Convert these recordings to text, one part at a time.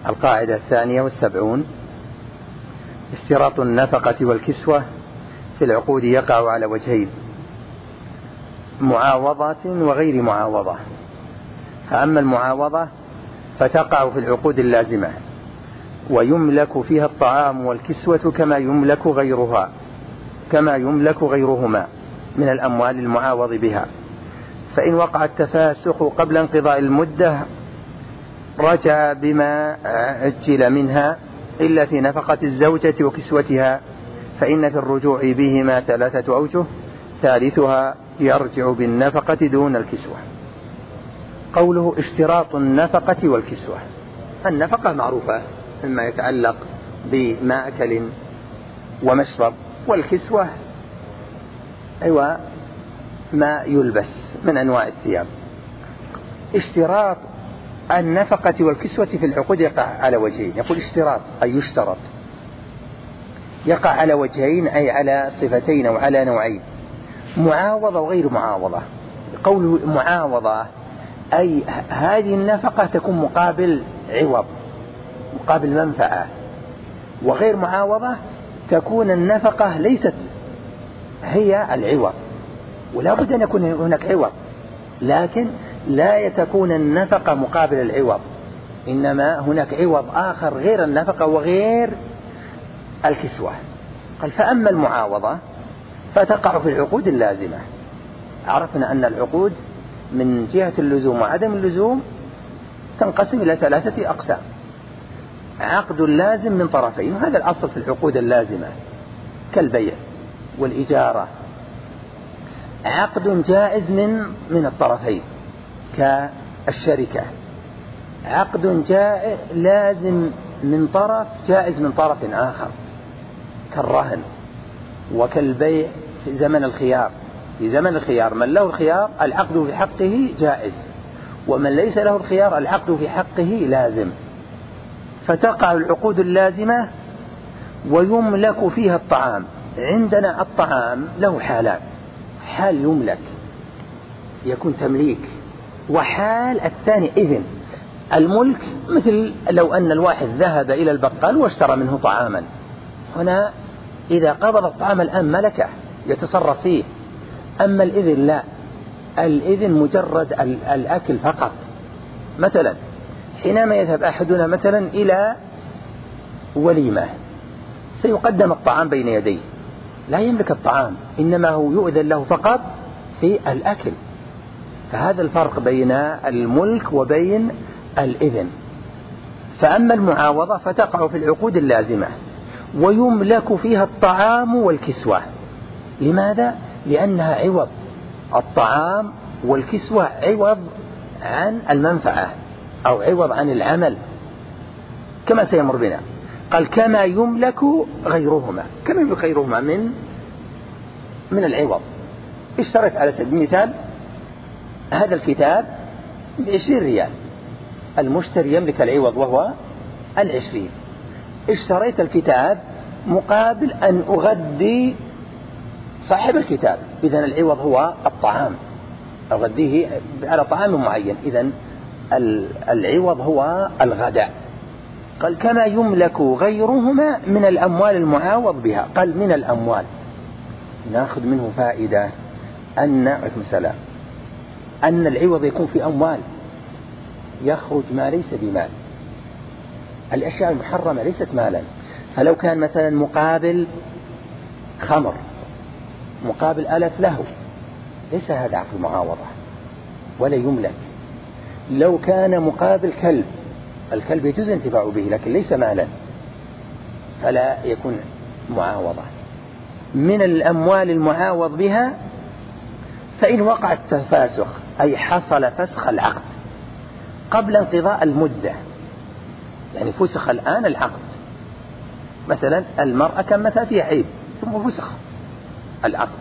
القاعدة 72. اشتراط النفقة والكسوة في العقود يقع على وجهين: معاوضة وغير معاوضة. فأما المعاوضة فتقع في العقود اللازمة، ويملك فيها الطعام والكسوة كما يملك غيرهما من الأموال المعاوض بها. فإن وقع التفاسخ قبل انقضاء المدة رجع بما عجل منها إلا في نفقة الزوجة وكسوتها، فإن في الرجوع بهما 3 أوجه، ثالثها يرجع بالنفقة دون الكسوة. قوله اشتراط النفقة والكسوة: النفقة معروفة مما يتعلق بمأكل ومشرب، والكسوة أيوة ما يلبس من أنواع الثياب. اشتراط النفقة والكسوة في العقود يقع على وجهين. يقول اشتراط أي يشترط، يقع على وجهين أي على صفتين أو على نوعين: معاوضة وغير معاوضة. قوله معاوضة أي هذه النفقة تكون مقابل عوض، مقابل منفعة. وغير معاوضة تكون النفقة ليست هي العوض، ولا بد أن يكون هناك عوض، لكن لا تكون النفقة مقابل العوض، إنما هناك عوض آخر غير النفقة وغير الكسوة. قال: فأما المعاوضة فتقع في العقود اللازمة. عرفنا أن العقود من جهة اللزوم وعدم اللزوم تنقسم إلى 3 أقسام: عقد لازم من طرفين، وهذا الأصل في العقود اللازمة، كالبيع والإجارة. عقد جائز من الطرفين كالشركة. عقد لازم من طرف، جائز من طرف آخر، كالرهن وكالبيع في زمن الخيار. في زمن الخيار من له الخيار العقد في حقه جائز، ومن ليس له الخيار العقد في حقه لازم. فتقع العقود اللازمة ويملك فيها الطعام. عندنا الطعام له حالان: حال يملك يكون تمليك، وحال الثاني إذن. الملك مثل لو أن الواحد ذهب إلى البقال واشترى منه طعاما، هنا إذا قبض الطعام الآن ملكه يتصرف فيه. أما الإذن لا، الإذن مجرد الأكل فقط. مثلا حينما يذهب أحدنا مثلا إلى وليمة سيقدم الطعام بين يديه، لا يملك الطعام، إنما هو يؤذن له فقط في الأكل. فهذا الفرق بين الملك وبين الإذن. فأما المعاوضة فتقع في العقود اللازمة ويملك فيها الطعام والكسوة. لماذا؟ لأنها عوض. الطعام والكسوة عوض عن المنفعة أو عوض عن العمل، كما سيمر بنا. قال: كما يملك غيرهما. كما يملك غيرهما من العوض. اشتريت على سبيل المثال هذا الكتاب ب20 ريال، المشتري يملك العوض وهو 20. اشتريت الكتاب مقابل أن أغذي صاحب الكتاب، إذن العوض هو الطعام، أغذيه على طعام معين، إذن العوض هو الغداء. قال: كما يملك غيرهما من الأموال المعاوض بها. قال: من الأموال نأخذ منه فائدة أن العوض يكون في أموال، يخرج ما ليس بمال. الأشياء المحرمة ليست مالا. فلو كان مثلا مقابل خمر، مقابل آلة له، ليس هذا عقد معاوضة ولا يملك. لو كان مقابل كلب، الكلب يجوز انتفاع به لكن ليس مالا، فلا يكون معاوضة. من الأموال المعاوض بها فإن وقع التفاسخ أي حصل فسخ العقد قبل انقضاء المدة، يعني فسخ الآن العقد. مثلا المرأة كان مثلا فيها عيب ثم فسخ العقد.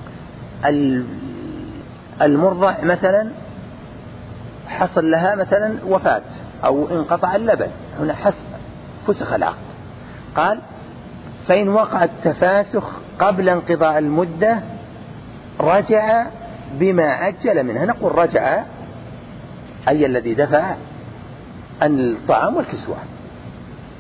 المرضع مثلا حصل لها مثلا وفاة أو انقطع اللبن، هنا فسخ العقد. قال: فإن وقع التفاسخ قبل انقضاء المدة رجع بما عجل منها. نقول رجع أي الذي دفع الطعام والكسوة،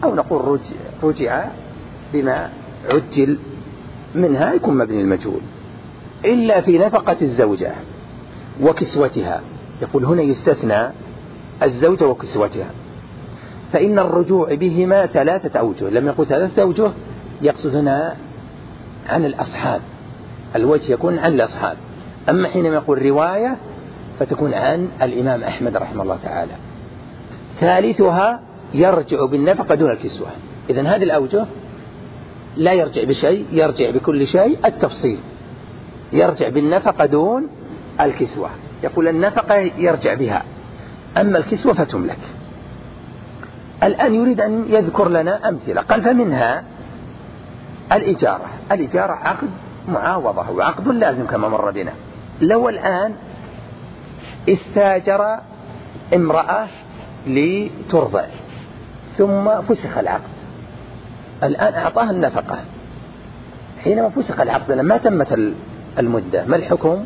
أو نقول رجع بما عجل منها يكون مبني المجهول، إلا في نفقة الزوجة وكسوتها. يقول هنا يستثنى الزوجة وكسوتها، فإن الرجوع بهما 3 أوجه. لم يقل 3 أوجه، يقصد هنا عن الأصحاب، الوجه يكون عن الأصحاب. أما حينما يقول رواية فتكون عن الإمام أحمد رحمه الله تعالى. ثالثها يرجع بالنفقة دون الكسوة. إذن هذه الأوجه لا يرجع بشيء، يرجع بكل شيء. التفصيل يرجع بالنفقة دون الكسوة، يقول النفقة يرجع بها، أما الكسوة فتملك. الآن يريد أن يذكر لنا أمثلة. قال فمنها الإجارة. الإجارة عقد معاوضة وعقد لازم كما مر بنا. لو الآن استاجر امرأة لترضع ثم فسخ العقد، الآن أعطاها النفقة. حينما فسخ العقد لما تمت المدة، ما الحكم؟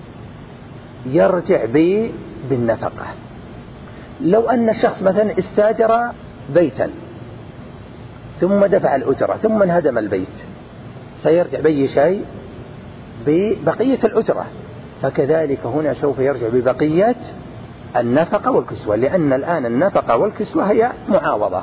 يرجع بالنفقة. لو أن الشخص مثلا استاجر بيتا ثم دفع الأجرة ثم انهدم البيت، سيرجع بأي شيء؟ ببقية الأجرة. فكذلك هنا سوف يرجع ببقية النفقة والكسوة، لأن الآن النفقة والكسوة هي معاوضة،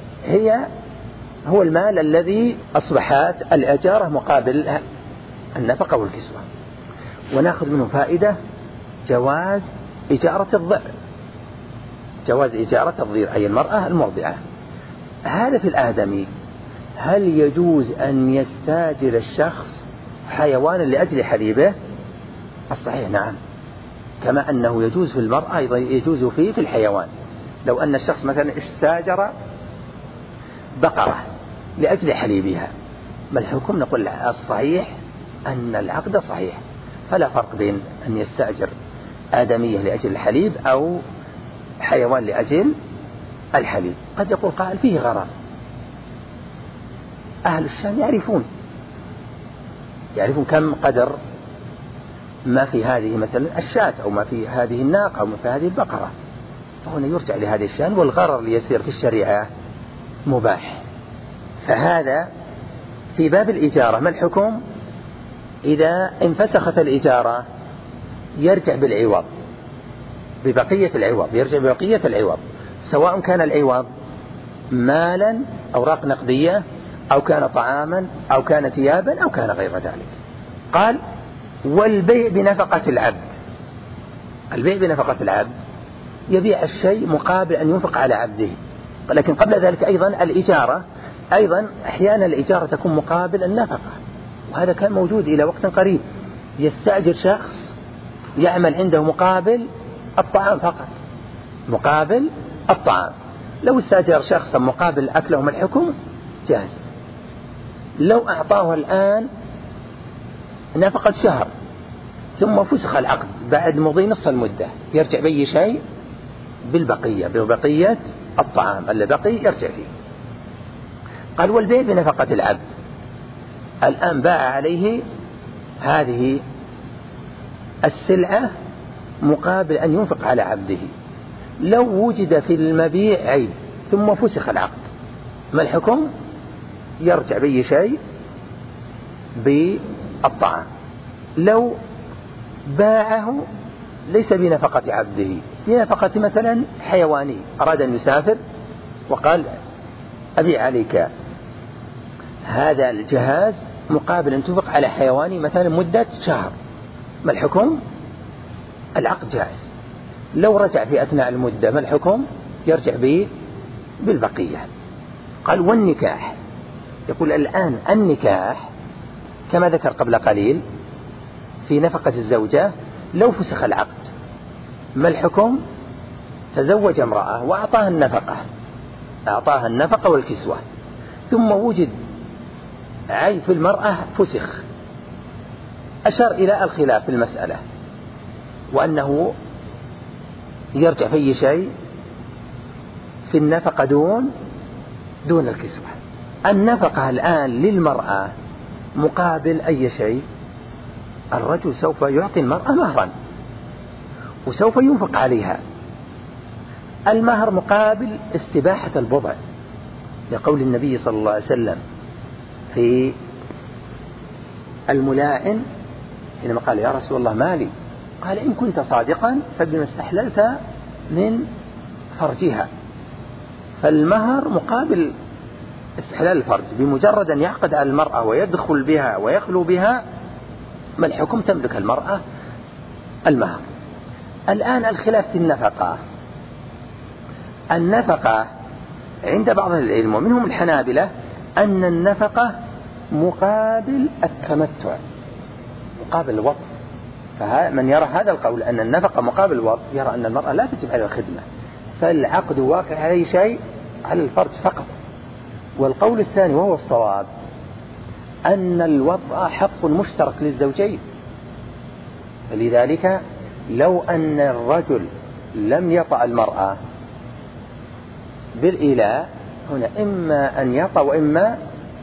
هو المال الذي أصبحت الأجارة مقابل النفقة والكسوة. ونأخذ منه فائدة جواز إجارة الضئر، جواز إجارة الضئر أي المرأة المرضعة. هذا في الآدمي. هل يجوز أن يستاجر الشخص حيوانا لأجل حليبه؟ الصحيح نعم، كما أنه يجوز في المرأة أيضا يجوز في الحيوان. لو أن الشخص مثلا استاجر بقرة لأجل حليبها، ما الحكم؟ نقول الصحيح أن العقد صحيح، فلا فرق بين أن يستأجر آدمية لأجل الحليب أو حيوان لأجل الحليب. قد يقول قائل فيه غرض، أهل الشام يعرفون كم قدر ما في هذه مثلا الشاة أو ما في هذه الناقة أو ما في هذه البقرة، فهنا يرجع لهذه الشان، والغرر اللي يصير في الشريعة مباح. فهذا في باب الإجارة. ما الحكم؟ إذا انفسخت الإجارة يرجع بالعوض، ببقية العوض، يرجع ببقية العوض، سواء كان العوض مالا أوراق نقدية أو كان طعاما أو كان ثيابا أو كان غير ذلك. قال والبيع بنفقة العبد. البيع بنفقة العبد يبيع الشيء مقابل أن ينفق على عبده. لكن قبل ذلك أيضا الإجارة، أيضا أحيانا الإجارة تكون مقابل النفقة، وهذا كان موجود إلى وقت قريب. يستأجر شخص يعمل عنده مقابل الطعام فقط، مقابل الطعام. لو استأجر شخصا مقابل أكلهم الحكم جاز. لو أعطاه الآن نفقة شهر ثم فسخ العقد بعد مضي نصف المدة، يرجع بأي شيء؟ بالبقية، ببقية الطعام اللي بقي يرجع فيه. قال والبيع بنفقة العبد. الآن باع عليه هذه السلعة مقابل أن ينفق على عبده. لو وجد في المبيع عيب ثم فسخ العقد، ما الحكم؟ يرجع بأي شيء؟ بالطعام. لو باعه ليس بنفقة عبده، بنفقة مثلا حيواني، أراد أن يسافر وقال أبيع عليك هذا الجهاز مقابل أن تنفق على حيواني مثلا مدة شهر، ما الحكم؟ العقد جائز. لو رجع في أثناء المدة، ما الحكم؟ يرجع به بالبقية. قال والنكاح. يقول الآن النكاح كما ذكر قبل قليل في نفقة الزوجة، لو فسخ العقد ما الحكم؟ تزوج امرأة وأعطاها النفقة، أعطاها النفقة والكسوة، ثم وجد عيب في المرأة فسخ. أشار إلى الخلاف في المسألة، وأنه يرجع في أي شيء؟ في النفقة دون الكسوة. النفقة الآن للمرأة مقابل أي شيء؟ الرجل سوف يعطي المرأة مهرا وسوف ينفق عليها. المهر مقابل استباحة البضع، لقول النبي صلى الله عليه وسلم في الملائن حينما قال يا رسول الله مالي، قال إن كنت صادقا فبما استحللت من فرجها. فالمهر مقابل استحلال الفرج، بمجرد أن يعقد على المرأة ويدخل بها ويخلو بها ما الحكم؟ تملك المرأة المهر. الآن الخلاف في النفقة. النفقة عند بعض العلم ومنهم الحنابلة أن النفقة مقابل التمتع، مقابل الوطء. فمن يرى هذا القول أن النفقة مقابل الوطء يرى أن المرأة لا تجب على الخدمة، فالعقد واقع عليه شيء على الفرج فقط. والقول الثاني وهو الصواب أن الوطء حق مشترك للزوجين، فلذلك لو أن الرجل لم يطأ المرأة بالإيلاء هنا إما أن يطأ وإما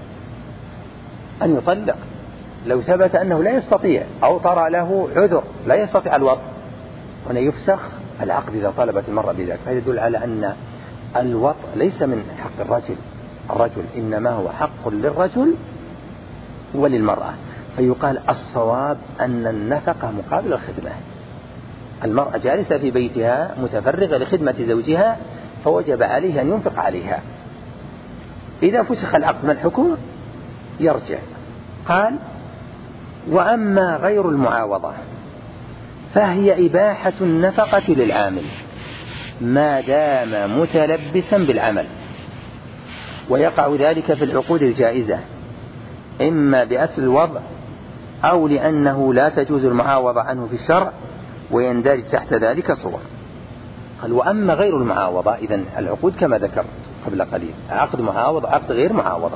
أن يطلق. لو ثبت أنه لا يستطيع أو طرأ له عذر لا يستطيع الوطء هنا يفسخ العقد إذا طلبت المرأة بذلك. هذا يدل على أن الوطء ليس من حق الرجل إنما هو حق للرجل وللمرأة. فيقال الصواب أن النفقة مقابل الخدمة. المرأة جالسة في بيتها متفرغة لخدمة زوجها فوجب عليه أن ينفق عليها. إذا فسخ العقد ما الحكم؟ يرجع. قال وأما غير المعاوضة فهي إباحة النفقة للعامل ما دام متلبسا بالعمل، ويقع ذلك في العقود الجائزة إما بأصل الوضع أو لأنه لا تجوز المعاوضة عنه في الشرع، ويندرج تحت ذلك صور. قال وأما غير المعاوضة، إذن العقود كما ذكرت قبل قليل عقد معاوضة عقد غير معاوضة.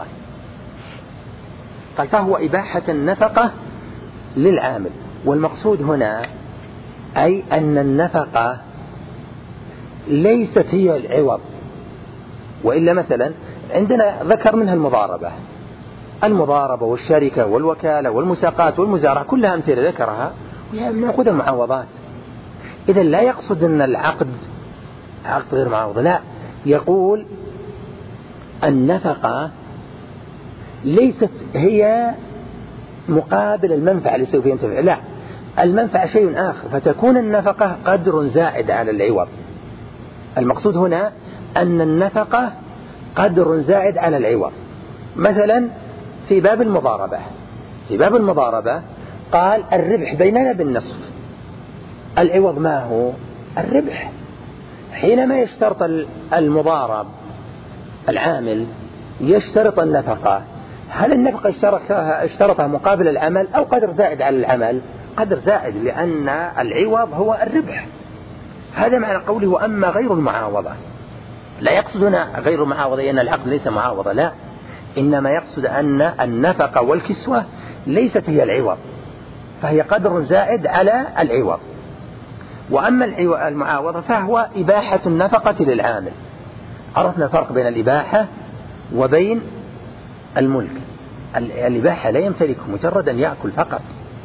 قال فهو إباحة النفقة للعامل، والمقصود هنا أي أن النفقة ليست هي العوض، وإلا مثلا عندنا ذكر منها المضاربة والشركة والوكالة والمساقات والمزارعة كلها أمثلة ذكرها ونأخذ المعاوضات. إذن لا يقصد أن العقد عقد غير معاوضة، لا، يقول النفقة ليست هي مقابل المنفعة اللي سوف ينتفع، لا، المنفعة شيء آخر، فتكون النفقة قدر زائد على العوض. المقصود هنا أن النفقة قدر زائد على العوض. مثلا في باب المضاربة قال الربح بيننا بالنصف، العوض ما هو؟ الربح. حينما يشترط المضارب العامل يشترط النفقة، هل النفقة اشترطها مقابل العمل أو قدر زائد على العمل؟ قدر زائد، لأن العوض هو الربح. هذا معنى قوله أما غير المعاوضة. لا يقصد هنا غير المعاوضة أن العقد ليس معاوضة، لا، إنما يقصد أن النفقة والكسوة ليست هي العوض، فهي قدر زائد على العوض. وأما المعاوضة فهو إباحة النفقة للعامل. عرفنا الفرق بين الإباحة وبين الملك. الإباحة لا يمتلكه، مجرد أن يأكل فقط.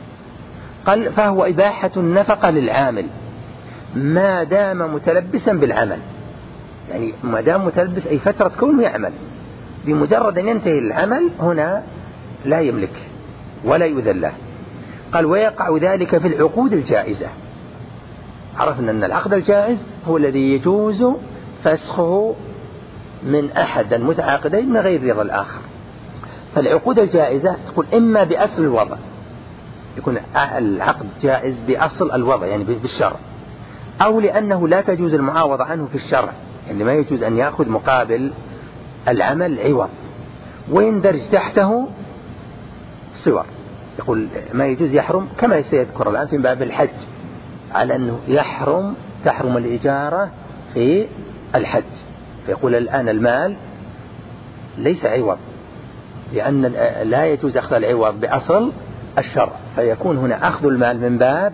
قال فهو إباحة النفقة للعامل ما دام متلبسا بالعمل، يعني ما دام متلبس أي فترة كونه يعمل، بمجرد أن ينتهي العمل هنا لا يملك ولا يذل له. قال ويقع ذلك في العقود الجائزة. عرفنا أن العقد الجائز هو الذي يجوز فسخه من أحد المتعاقدين من غير رضا الآخر. فالعقود الجائزة تكون إما بأصل الوضع، يكون العقد جائز بأصل الوضع يعني بالشرع، أو لأنه لا تجوز المعاوضة عنه في الشرع، يعني ما يجوز أن يأخذ مقابل العمل عوض. ويندرج تحته صور، يقول ما يجوز يحرم كما سيذكر الآن في باب الحج، على أنه تحرم الإجارة في الحج. فيقول الآن المال ليس عوض، لأن لا يجوز أخذ العوض بأصل الشرع، فيكون هنا أخذ المال من باب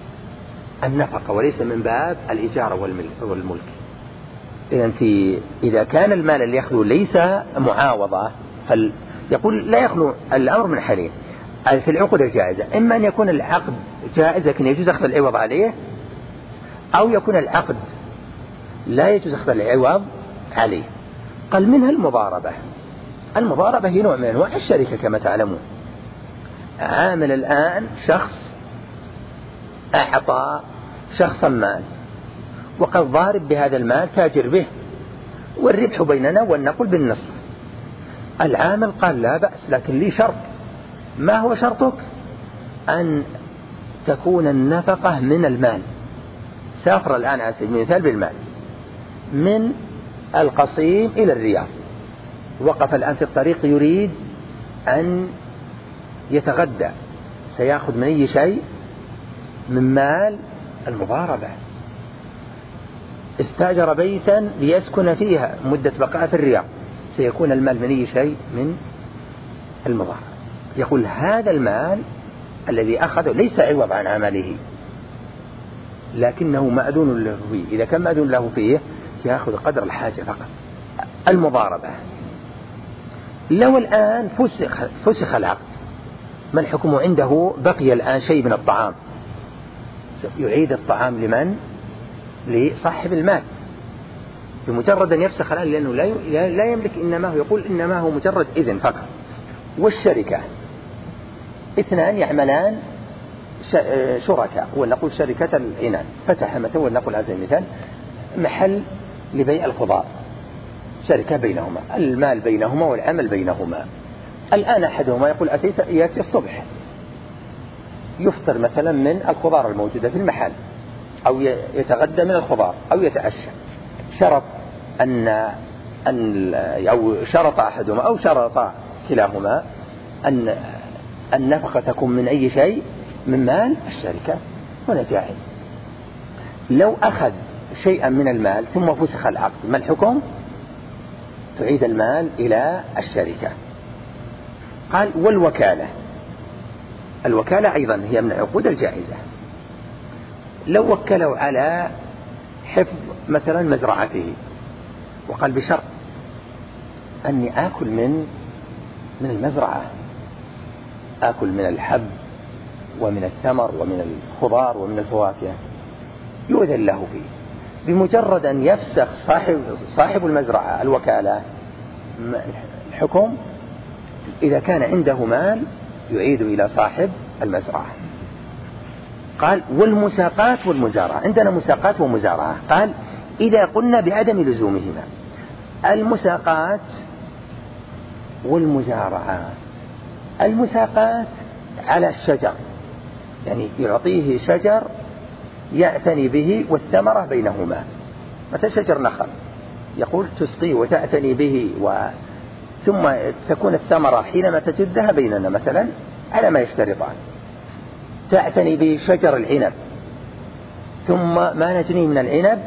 النفقة وليس من باب الإجارة والملك. إذا كان المال اللي يأخذه ليس معاوضة، يقول لا يخلو الأمر من حالين في العقود الجائزة: إما أن يكون العقد جائز لكن يجوز أخذ العوض عليه، أو يكون العقد لا يجوز أخذ العوض عليه. قال منها المضاربة. المضاربة هي نوع من أنواع الشركة كما تعلمون. عامل الآن شخص أعطى شخصا مال وقد ضارب بهذا المال تاجر به والربح بيننا والنقل بالنصف. العامل قال لا بأس، لكن لي شرط. ما هو شرطك؟ أن تكون النفقة من المال. سافر الآن على سبيل المثال بالمال من القصيم إلى الرياض، وقف الآن في الطريق يريد أن يتغدى، سيأخذ من أي شيء؟ من مال المضاربة. استأجر بيتا ليسكن فيها مدة بقاء في الرياض، سيكون المال من أي شيء؟ من المضاربة. يقول هذا المال الذي أخذه ليس عوض عن عمله، لكنه مأذون له فيه. إذا كان مأذون له فيه يأخذ قدر الحاجة فقط. المضاربة لو الآن فسخ العقد، ما الحكم عنده؟ بقي الآن شيء من الطعام، يعيد الطعام لمن؟ لصاحب المال. بمجرد أن يفسخ الآن، لأنه لا يملك، إنما هو يقول إنما هو مجرد إذن فقط. والشركة اثنان يعملان شركاء، ولنقول شركة العنان، فتح مثلا ولنقول على سبيل المثال محل لبيع الخضار، شركة بينهما، المال بينهما والعمل بينهما. الآن أحدهما يقول يأتي الصبح يفطر مثلا من الخضار الموجودة في المحل، أو يتغدى من الخضار، أو يتعشى. شرط أو شرط أحدهما أو شرط كلاهما أن النفقة تكون من أي شيء؟ من مال الشركة، هنا جائز. لو أخذ شيئا من المال ثم فسخ العقد، ما الحكم؟ تعيد المال إلى الشركة. قال والوكالة. الوكالة أيضا هي من العقود الجائزة. لو وكلوا على حفظ مثلا مزرعته، وقال بشرط أني آكل من المزرعة، آكل من الحب ومن الثمر ومن الخضار ومن الفواكه، يؤذن له فيه. بمجرد أن يفسخ صاحب المزرعة الوكالة، الحكم إذا كان عنده مال يعيد إلى صاحب المزرعة. قال والمساقات والمزارعة. عندنا مساقات ومزارعة. قال إذا قلنا بعدم لزومهما. المساقات والمزارعة، المساقات على الشجر، يعني يعطيه شجر يعتني به والثمرة بينهما، مثل شجر نخل، يقول تسقيه وتعتني به ثم تكون الثمرة حينما تجدها بيننا مثلا على ما يشترطان. تعتني به شجر العنب، ثم ما نجني من العنب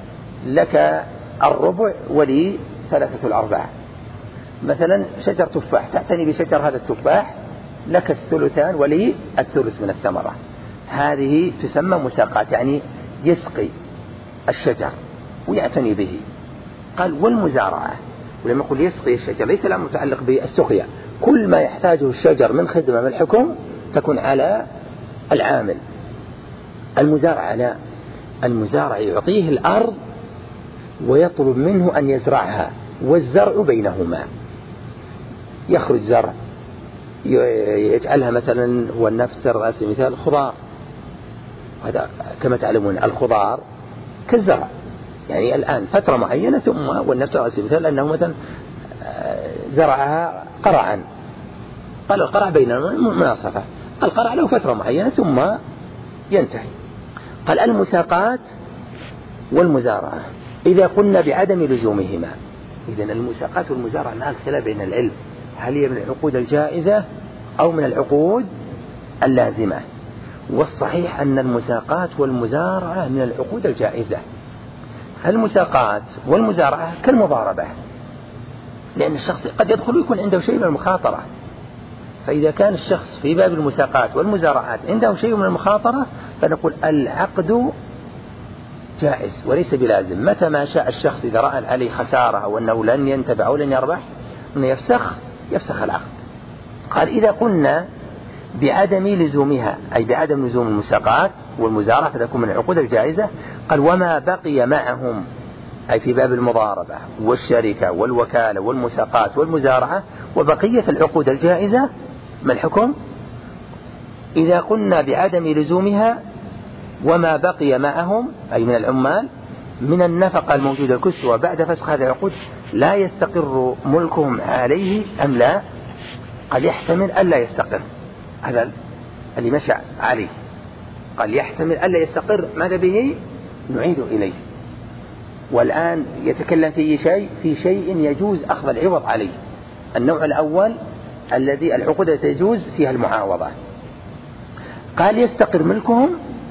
لك الربع ولي 3/4. مثلا شجر تفاح، تعتني بشجر هذا التفاح، لك 2/3 ولي 1/3 من الثمرة. هذه تسمى مساقات، يعني يسقي الشجر ويعتني به. قال والمزارعة، ولما يقول يسقي الشجر ليس لا متعلق بالسقيا، كل ما يحتاجه الشجر من خدمة من الحكم تكون على العامل. المزارعة لا، المزارع يعطيه الأرض ويطلب منه أن يزرعها، والزرع بينهما. يخرج زرع يجعلها مثلا، والنفسر رأس مثال خضار، هذا كما تعلمون الخضار كالزرع، يعني الآن فترة معينة ثم والنفسر رأس مثال أنه مثلا زرعها قرعا، قال القرع بينهما مناصفة، القرع له فترة معينة ثم ينتهي. قال المساقات والمزارعة إذا قلنا بعدم لزومهما. إذن المساقات والمزارعة الآن خلاف بين العلم، هل هي من العقود الجائزة أو من العقود اللازمة؟ والصحيح أن المساقات والمزارعة من العقود الجائزة. المساقات والمزارعة كالمضاربة، لأن الشخص قد يدخل ويكون عنده شيء من المخاطرة، فإذا كان الشخص في باب المساقات والمزارعات عنده شيء من المخاطرة فنقول العقد جائز وليس بلازم. متى ما شاء الشخص إذا رأى عليه خسارة أو أنه لن ينتبع أو لن يربح أنه يفسخ العقد. قال إذا قلنا بعدم لزومها، أي بعدم لزوم المساقات والمزارعة فتكون من العقود الجائزة. قال وما بقي معهم أي في باب المضاربة والشركة والوكالة والمساقات والمزارعة وبقية العقود الجائزة، ما الحكم؟ إذا قلنا بعدم لزومها وما بقي معهم أي من العمال من النفقة الموجودة الكسوة بعد فسخ هذه العقود لا يستقر ملكهم عليه أم لا؟ قد يحتمل ألا يستقر، هذا اللي مشى عليه، قال يحتمل ألا يستقر، ماذا به؟ نعيد إليه. والآن يتكلم في شيء يجوز أخذ العوض عليه. النوع الأول الذي العقود تجوز فيها المعاوضة، قال يستقر ملكهم،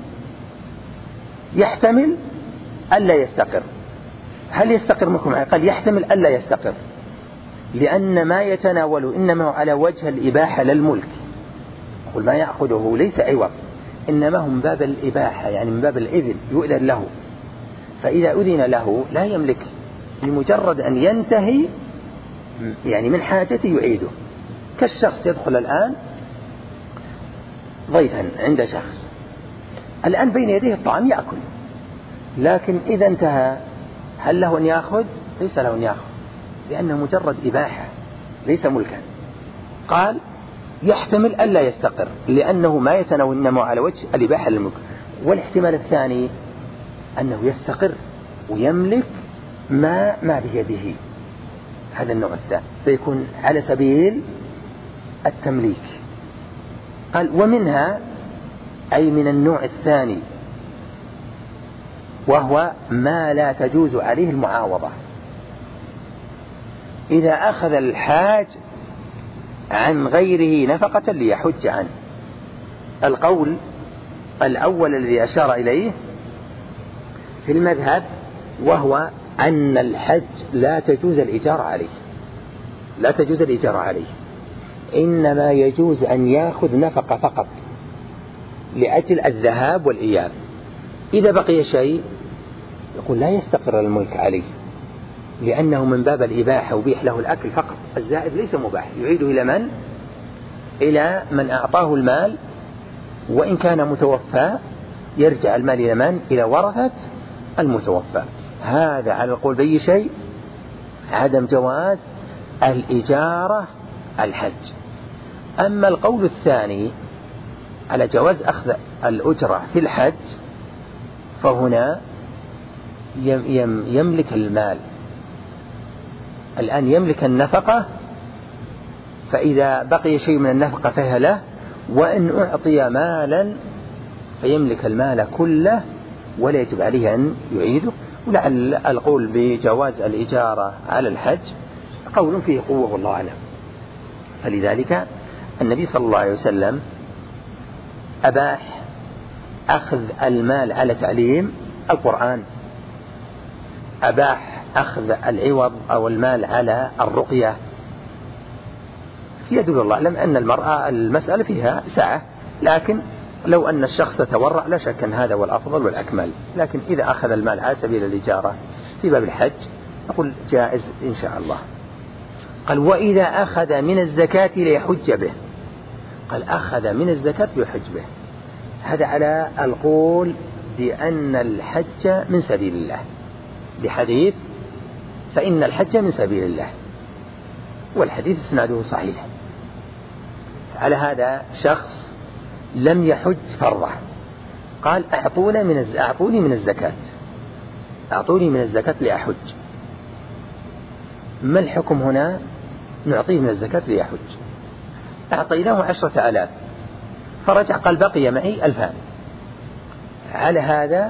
يحتمل ألا يستقر. هل يستقر ملكهم؟ قال يحتمل ألا يستقر، لأن ما يتناول إنما على وجه الإباحة للملك، قل ما يأخذه ليس عوض، إنما هم باب الإباحة، يعني من باب الإذن يؤذن له، فإذا أذن له لا يملك، بمجرد أن ينتهي يعني من حاجته يعيده. كالشخص يدخل الآن ضيفا عند شخص، الآن بين يديه الطعام يأكل، لكن إذا انتهى هل له أن يأخذ؟ ليس له أن يأخذ، لأنه مجرد إباحة ليس ملكا. قال يحتمل ألا يستقر لأنه ما يتناول إنما على وجه الإباحة للملك. والاحتمال الثاني أنه يستقر ويملك ما بيده، هذا النوع الثاني فيكون على سبيل التمليك. قال ومنها أي من النوع الثاني وهو ما لا تجوز عليه المعاوضة، إذا أخذ الحاج عن غيره نفقة ليحج عنه. القول الأول الذي أشار إليه في المذهب وهو أن الحج لا تجوز الإجارة عليه، لا تجوز الإجارة عليه، إنما يجوز أن يأخذ نفقة فقط لأجل الذهاب والإياب. إذا بقي شيء يقول لا يستقر الملك عليه، لأنه من باب الإباحة وبيح له الأكل فقط، الزائد ليس مباح، يعيده إلى من؟ إلى من أعطاه المال، وإن كان متوفى يرجع المال إلى من؟ إلى ورثة المتوفى. هذا على القول بأي شيء عدم جواز الإجارة الحج. أما القول الثاني على جواز أخذ الأجرة في الحج فهنا يملك المال، الآن يملك النفقة، فإذا بقي شيء من النفقة فهي له، وإن أعطي مالا فيملك المال كله ولا يجب عليه أن يعيده. ولعل القول بجواز الإجارة على الحج قول فيه قوة والله أعلم. فلذلك النبي صلى الله عليه وسلم أباح أخذ المال على تعليم القرآن، أباح أخذ العوض أو المال على الرقية. يدل الله أعلم أن المرأة المسألة فيها سعة، لكن لو أن الشخص تورع لا شك أن هذا هو الأفضل والأكمل. لكن إذا أخذ المال على سبيل الإجارة في باب الحج نقول جائز إن شاء الله. قال وإذا أخذ من الزكاة ليحج به، قال أخذ من الزكاة ليحج به، هذا على القول بأن الحج من سبيل الله، بحديث فإن الحج من سبيل الله، والحديث اسناده صحيح. على هذا شخص لم يحج فرضه، قال أعطوني من الزكاة، أعطوني من الزكاة لأحج، ما الحكم هنا؟ نعطيه من الزكاة ليحج. أعطيناه 10,000 فرجع قال بقي معي 2,000، على هذا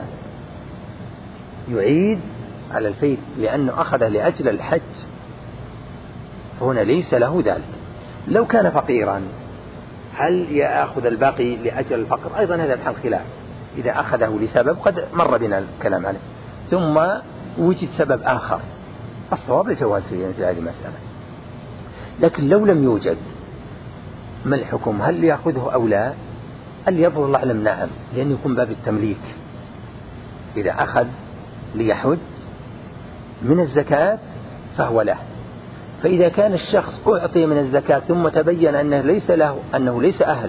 يعيد على الفيل لأنه أخذه لأجل الحج، فهنا ليس له ذلك. لو كان فقيرا هل يأخذ الباقي لأجل الفقر؟ أيضا هذا محل خلاف، إذا أخذه لسبب قد مر بنا الكلام عليه ثم وجد سبب آخر، الصواب لجواز في هذه المسألة. لكن لو لم يوجد ما الحكم؟ هل يأخذه أو لا؟ هل يظهر الله أعلم نعم، لأنه يكون باب التمليك. إذا أخذ ليحج من الزكاة فهو له، فإذا كان الشخص أعطي من الزكاة ثم تبين أنه ليس له، أنه ليس أهل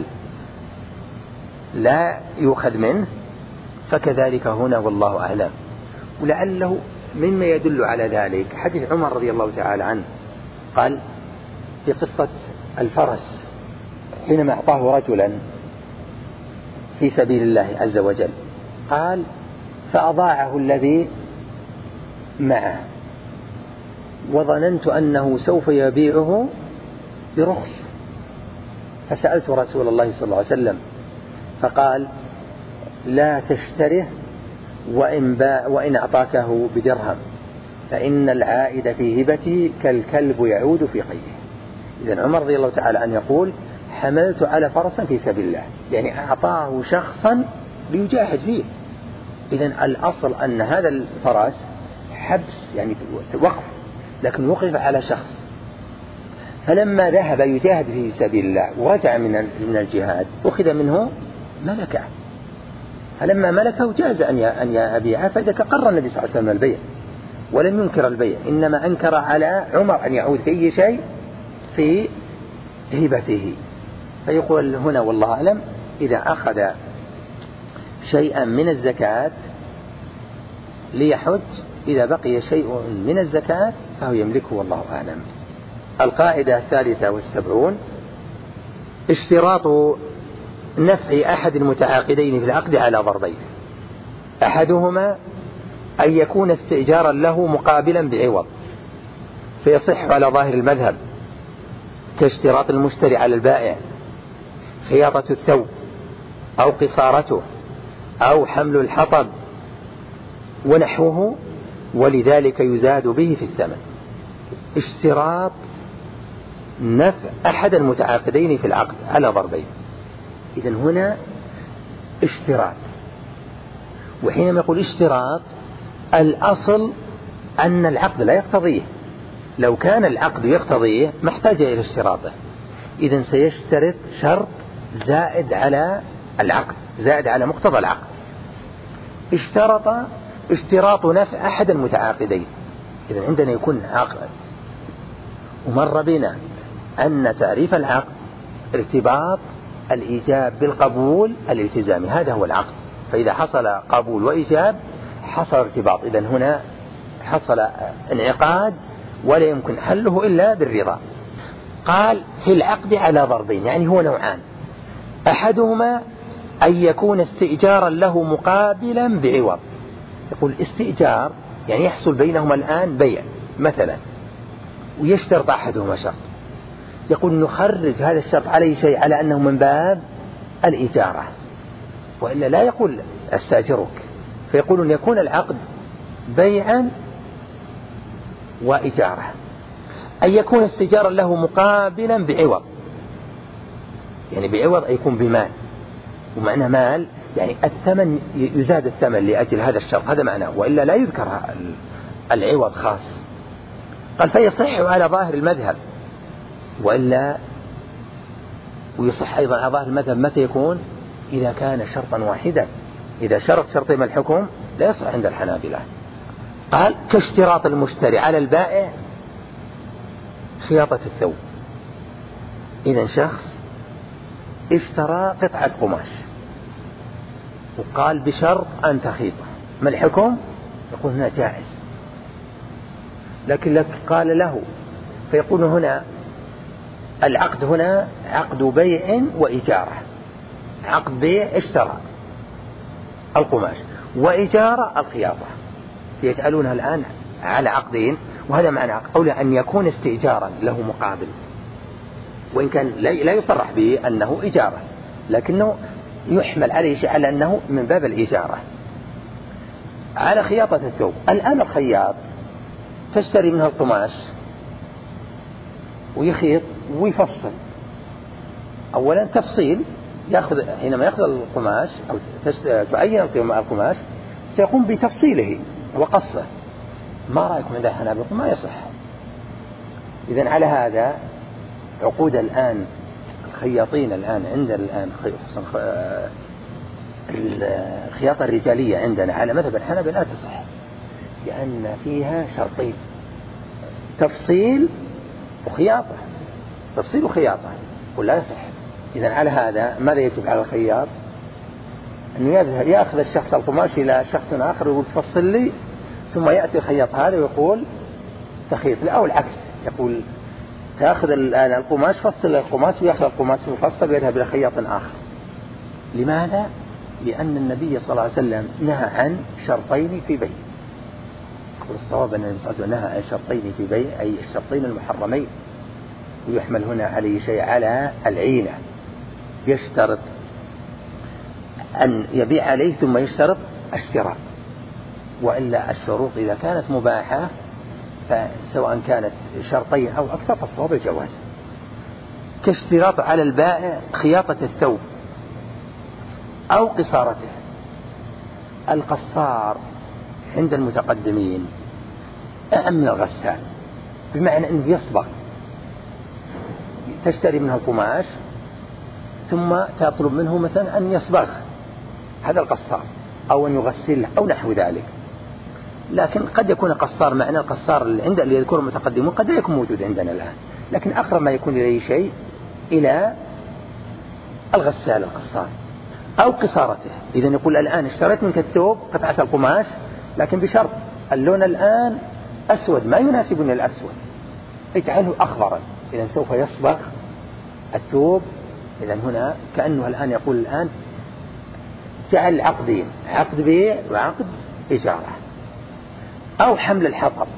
لا يؤخذ منه، فكذلك هنا والله أعلم. ولعله مما يدل على ذلك حديث عمر رضي الله تعالى عنه قال في قصة الفرس حينما أعطاه رجلا في سبيل الله عز وجل، قال فأضاعه الذي معه وظننت أنه سوف يبيعه برخص، فسألت رسول الله صلى الله عليه وسلم فقال لا تشتره وإن أعطاكه بدرهم، فإن العائد في هبتي كالكلب يعود في قيده. إذن عمر رضي الله تعالى عنه يقول حملت على فرسا في سبيل الله، يعني أعطاه شخصا ليجاهد فيه. إذن الأصل أن هذا الفرس حبس يعني وقف، لكن وقف على شخص، فلما ذهب يجاهد في سبيل الله ورجع من الجهاد أخذ منه ملكه، فلما ملكه جاز أن يبيعه، فإذا قرر النبي صلى الله عليه وسلم البيع ولم ينكر البيع، إنما أنكر على عمر أن يعود في أي شيء في هبته. فيقول هنا والله أعلم إذا أخذ شيئا من الزكاة ليحج، إذا بقي شيء من الزكاة فهو يملكه والله أعلم. القاعدة 73 اشتراط نفع أحد المتعاقدين في العقد على ضربين: أحدهما أن يكون استئجارا له مقابلا بعوض فيصح على ظاهر المذهب، كاشتراط المشتري على البائع خياطة الثوب أو قصارته أو حمل الحطب ونحوه، ولذلك يزاد به في الثمن. اشتراط نفع أحد المتعاقدين في العقد على ضربين. إذن هنا اشتراط، وحينما يقول اشتراط الأصل أن العقد لا يقتضيه، لو كان العقد يقتضيه ما احتاج إلى اشتراطه. إذن سيشترط شرط زائد على العقد، زائد على مقتضى العقد. اشترط اشتراط نفع أحد المتعاقدين. إذن عندنا يكون عقد، ومر بنا أن تعريف العقد ارتباط الإيجاب بالقبول الالتزامي، هذا هو العقد. فإذا حصل قبول وإيجاب حصل ارتباط، إذن هنا حصل انعقاد ولا يمكن حله إلا بالرضا. قال في العقد على ضربين، يعني هو نوعان: أحدهما أن يكون استئجارا له مقابلا بعوض. يقول استئجار يعني يحصل بينهما الآن بيع مثلا، ويشترط أحدهما شرط، يقول نخرج هذا الشرط عليه شيء على أنه من باب الإجارة، وإلا لا يقول استأجرك، فيقول أن يكون العقد بيعا وإجارة. أن يكون استئجارا له مقابلا بعوض، يعني بعوض يكون بمال، ومعنى مال يعني الثمن يزاد الثمن لأجل هذا الشرط، هذا معناه، وإلا لا يذكر العوض خاص. قال فيصح على ظاهر المذهب، وإلا ويصح أيضا على ظاهر المذهب متى يكون؟ إذا كان شرطا واحدا، إذا شرط شرطين الحكم لا يصح عند الحنابلة. قال كاشتراط المشتري على البائع خياطة الثوب. إذا شخص اشترى قطعة قماش وقال بشرط أن تخيطه، ما الحكم؟ يقول هنا جائز، لكن قال له، فيقول هنا العقد هنا عقد بيع وإجارة. عقد بيع اشترى القماش، وإجارة الخياطة، يجعلونها الآن على عقدين، وهذا معنى عقد. أولى أن يكون استئجارا له مقابل، وإن كان لا يصرح به أنه إجارة، لكنه يحمل عليه شيء على أنه من باب الإجارة. على خياطة الثوب، الآن الخياط تشتري منها القماش ويخيط ويفصل. أولا تفصيل، حينما يأخذ القماش أو تعين القماش سيقوم بتفصيله وقصه. ما رأيكم عند الحنابلة؟ ما يصح. إذن على هذا عقود الآن الخياطين الآن عندنا الآن الخياطة الرجالية عندنا على مذهب الحنابلة لا تصح، لأن فيها شرطين: تفصيل وخياطة، تفصيل وخياطة، ولا يصح. إذن على هذا ماذا يجب على الخياط؟ أنه يأخذ الشخص القماش إلى شخص آخر ويقول تفصل لي، ثم يأتي الخياط هذا ويقول تخيط له، أو العكس، يقول تأخذ الآن القماش، فصل القماش، ويأخذ القماش مفصل ويذهب إلى خياط آخر. لماذا؟ لأن النبي صلى الله عليه وسلم نهى عن شرطين في بيع. والصواب أن النبي صلى الله عليه وسلم نهى عن شرطين في بيع، أي الشرطين المحرمين. ويحمل هنا عليه شيء على العينة، يشترط أن يبيع عليه ثم يشترط الشراء. وإلا الشروط إذا كانت مباحة فسواء كانت شرطين أو أكثر فالصواب الجواز، كاشتراط على البائع خياطة الثوب أو قصارته. القصار عند المتقدمين أعم من الغسال، بمعنى أنه يصبغ، تشتري منه القماش ثم تطلب منه مثلا أن يصبغ، هذا القصار، أو أن يغسله أو نحو ذلك. لكن قد يكون قصار معنى القصار اللي يذكره المتقدمون قد لا يكون موجود عندنا الآن، لكن أقرب ما يكون إليه شيء إلى الغسال القصار أو قصارته. إذن يقول الآن اشتريت منك الثوب قطعة القماش، لكن بشرط اللون الآن أسود ما يناسبني الأسود، اجعله أخضرا. إذن سوف يصبغ الثوب. إذن هنا كأنه الآن يقول الآن جعل عقدين، عقد بيع وعقد إجارة. أو حمل الحطب،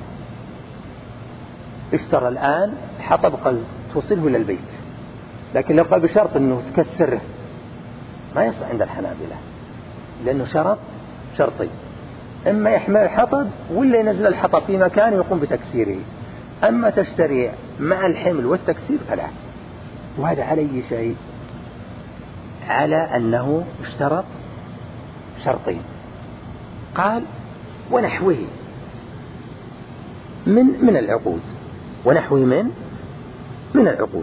اشترى الآن حطب قال توصله إلى البيت، لكن لو قال بشرط أنه تكسره ما يصح عند الحنابلة، لأنه شرط شرطي، إما يحمل الحطب ولا ينزل الحطب في مكان يقوم بتكسيره. أما تشتري مع الحمل والتكسير فلا. وهذا على شيء، على أنه اشترط شرطين. قال ونحوه من العقود، ونحوه من العقود.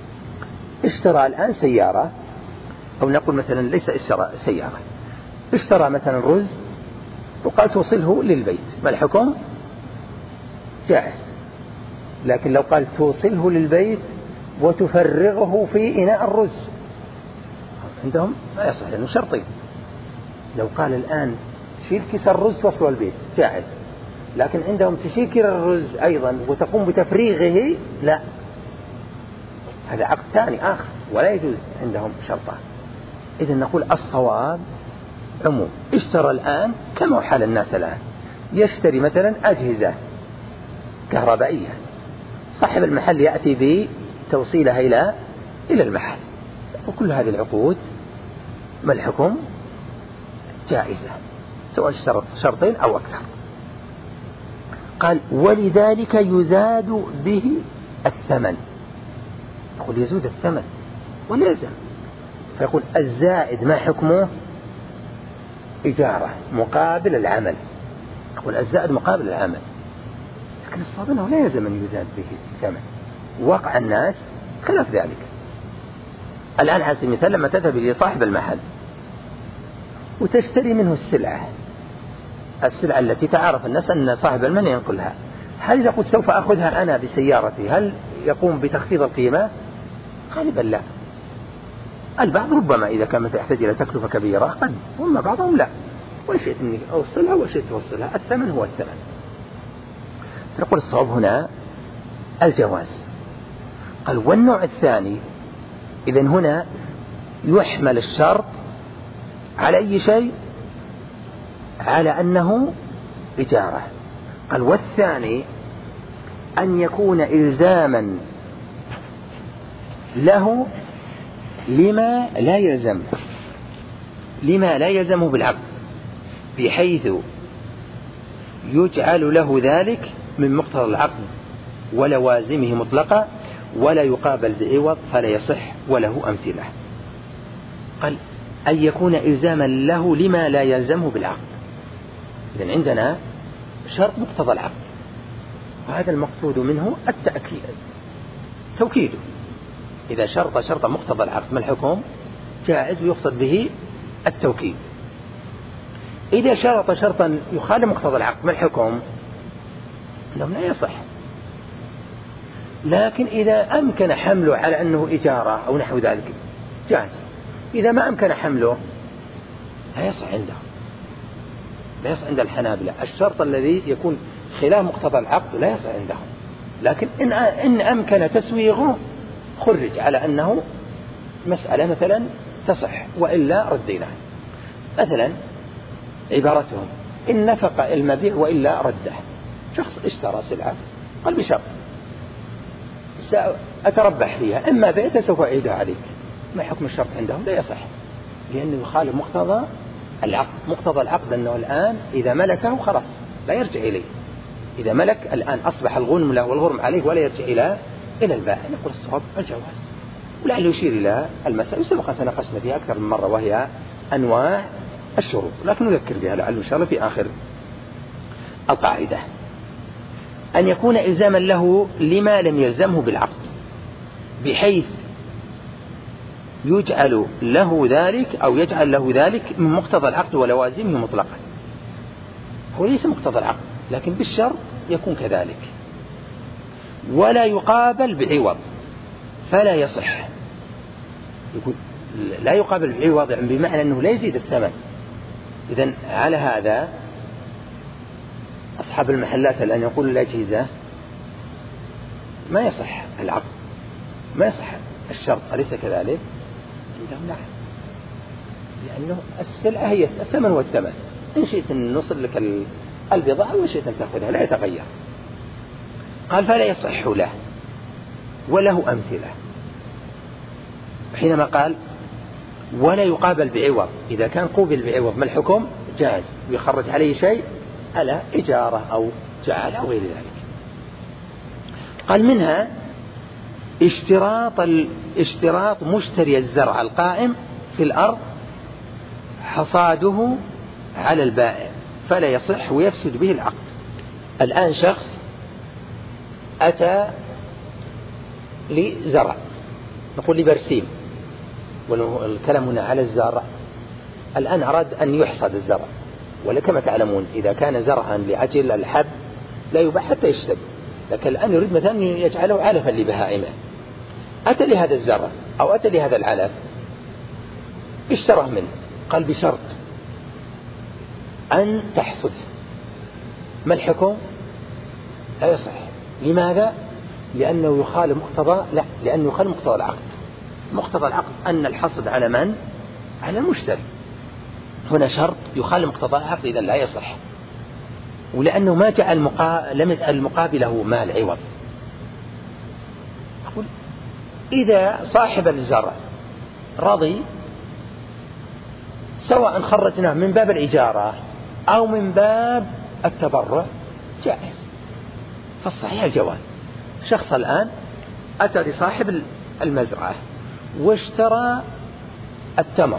اشترى الآن سيارة، أو نقول مثلا ليس اشترى سيارة، اشترى مثلا رز وقال توصله للبيت، ما الحكم؟ جائز. لكن لو قال توصله للبيت وتفرغه في إناء الرز عندهم ما يصح، لأنه شرطي. لو قال الآن تشيل كيس الرز توصله البيت جائز، لكن عندهم تشيل كيس الرز أيضا وتقوم بتفريغه لا، هذا عقد ثاني آخر ولا يجوز عندهم شرطان. إذن نقول الصواب عموم. اشترى الآن كما حال الناس الآن، يشتري مثلا أجهزة كهربائية، صاحب المحل يأتي بتوصيلها إلى المحل، وكل هذه العقود ما الحكم؟ جائزة، سواء اشترط شرطين أو أكثر. قال ولذلك يزاد به الثمن. يقول يزود الثمن ولازم، فيقول الزائد ما حكمه؟ إجارة مقابل العمل. يقول الزائد مقابل العمل، لكن الصواب أنه لا يلزم أن يزاد به الثمن. وقع الناس خلاف ذلك. الآن على سبيل المثال لما تذهب لصاحب المحل وتشتري منه السلعة التي تعرف الناس أن صاحب المحل ينقلها، هل إذا قلت سوف أخذها أنا بسيارتي هل يقوم بتخفيض القيمة؟ غالبا لا. البعض ربما إذا كان يحتاج إلى تكلفة كبيرة قد، وما بعضهم لا، وشئت أني أوصلها وشئت توصلها، الثمن هو الثمن. نقول الصواب هنا الجواز. قال والنوع الثاني، إذن هنا يحمل الشرط على أي شيء؟ على أنه إجارة. قال والثاني أن يكون إلزاما له لما لا يلزمه بالعقد، بحيث يجعل له ذلك من مقتضى العقد ولوازمه مطلقة ولا يقابل بعوض فلا يصح وله أمثلة. قال أن يكون إلزاما له لما لا يلزمه بالعقد. إذن عندنا شرط مقتضى العقد، وهذا المقصود منه التأكيد، توكيده. إذا شرط مقتضى العقد ما الحكم؟ جائز، ويقصد به التوكيد. إذا شرط شرطا يخالف مقتضى العقد ما الحكم؟ لم لا يصح. لكن إذا أمكن حمله على أنه إجارة أو نحو ذلك جائز. إذا ما أمكن حمله لا يصح عنده. لا يصح عند الحنابلة. الشرط الذي يكون خلاف مقتضى العقد لا يصح عندهم، لكن إن أمكن تسويغه خرج على أنه مسألة مثلا تصح، وإلا رديناه. مثلا عبارتهم إن نفق المبيع وإلا رده. شخص اشترى سلعة قال بشرط سأتربح فيها، إما بعت سوف أعيدها عليك. ما حكم الشرط عندهم؟ لا يصح، لأنه يخالف مقتضى العقد. مقتضى العقد أنه الآن إذا ملكه خلاص لا يرجع إليه. إذا ملك الآن أصبح الغنم له والغرم عليه ولا يرجع إلى البائع. نقول الصواب الجواز، ولعله يشير إلى المسألة سبق أن تناقشنا فيها أكثر من مرة، وهي أنواع الشروط، لكن نذكر بها لعله إن شاء الله في آخر القاعدة. أن يكون إلزاما له لما لم يلزمه بالعقد، بحيث يجعل له ذلك أو يجعل له ذلك من مقتضى العقد ولوازمه مطلقا. هو ليس مقتضى العقد، لكن بالشرط يكون كذلك. ولا يقابل بعوض فلا يصح. يقول لا يقابل بعوض بمعنى أنه لا يزيد الثمن. إذن على هذا أصحاب المحلات الآن يقول الأجهزة ما يصح العقد، ما يصح الشرط، أليس كذلك؟ عندهم نعم، لأنه السلعة هي الثمن والثمن، إن شئت أن نوصل لك البضاعة وإن شئت أن تأخذها لا يتغير. قال فلا يصح له. وله أمثلة حينما قال ولا يقابل بعوض. إذا كان قوبل بعوض ما الحكم؟ جاز، ويخرج عليه شيء على إجارة أو جعل أو غير ذلك. قال منها اشتراط مشتري الزرع القائم في الأرض حصاده على البائع فلا يصح ويفسد به العقد. الآن شخص أتى لزرع، نقول لبرسيم، والكلام هنا على الزرع. الآن أراد أن يحصد الزرع، ولكما تعلمون إذا كان زرعا لأجل الحب لا يباع حتى يشتد، لكن الآن يريد مثلا يجعله علفا لبهائمه. أتى لهذا الزرع أو أتى لهذا العلف، اشتراه منه، قال بشرط أن تحصد. ما الحكم؟ لا يصح. لماذا؟ لأنه يخالف مقتضى العقد. مقتضى العقد أن الحصد على من؟ على المشتري. هنا شرط يخالف مقتضى العقد، إذا لا يصح، ولأنه ما لم يجعل مقابله مال عوض. أقول إذا صاحب الزرع رضي، سواء خرجناه من باب الإجارة أو من باب التبرع جائز، فالصحيح الجواز. شخص الآن أتى لصاحب المزرعة واشترى التمر،